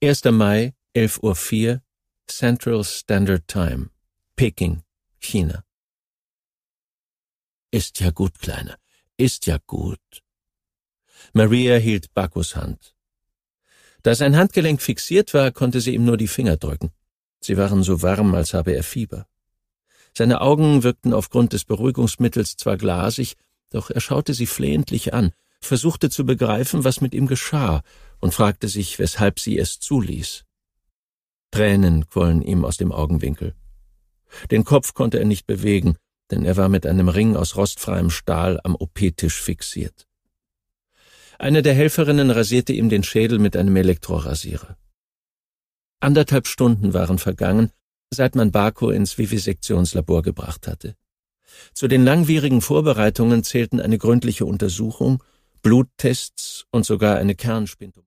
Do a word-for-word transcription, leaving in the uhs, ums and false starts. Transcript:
erster Mai, elf Uhr vier, Central Standard Time, Peking, China. Ist ja gut, Kleiner, ist ja gut. Maria hielt Bakos Hand. Da sein Handgelenk fixiert war, konnte sie ihm nur die Finger drücken. Sie waren so warm, als habe er Fieber. Seine Augen wirkten aufgrund des Beruhigungsmittels zwar glasig, doch er schaute sie flehentlich an, versuchte zu begreifen, was mit ihm geschah, und fragte sich, weshalb sie es zuließ. Tränen quollen ihm aus dem Augenwinkel. Den Kopf konnte er nicht bewegen, denn er war mit einem Ring aus rostfreiem Stahl am O P-Tisch fixiert. Eine der Helferinnen rasierte ihm den Schädel mit einem Elektrorasierer. Anderthalb Stunden waren vergangen, seit man Bako ins Vivisektionslabor gebracht hatte. Zu den langwierigen Vorbereitungen zählten eine gründliche Untersuchung, Bluttests und sogar eine Kernspintung.